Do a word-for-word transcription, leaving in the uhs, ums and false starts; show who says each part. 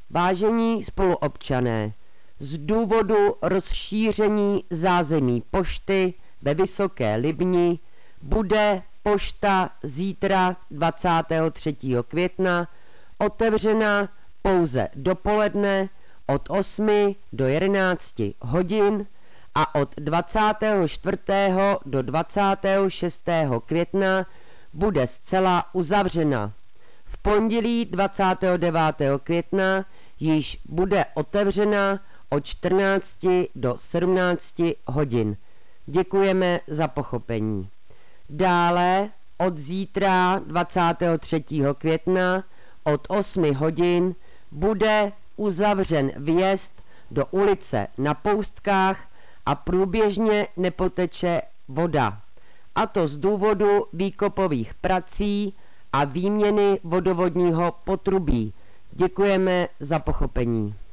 Speaker 1: Vážení spoluobčané, z důvodu rozšíření zázemí pošty ve Vysoké Libni bude pošta zítra dvacátého třetího května otevřena pouze dopoledne od osmi do jedenácti hodin a od dvacátého čtvrtého do dvacátého šestého května bude zcela uzavřena. V pondělí dvacátého devátého května již bude otevřena od čtrnácti do sedmnácti hodin. Děkujeme za pochopení. Dále od zítra dvacátého třetího května od osmi hodin bude uzavřen vjezd do ulice Na Poustkách a průběžně nepoteče voda, a to z důvodu výkopových prací a výměny vodovodního potrubí. Děkujeme za pochopení.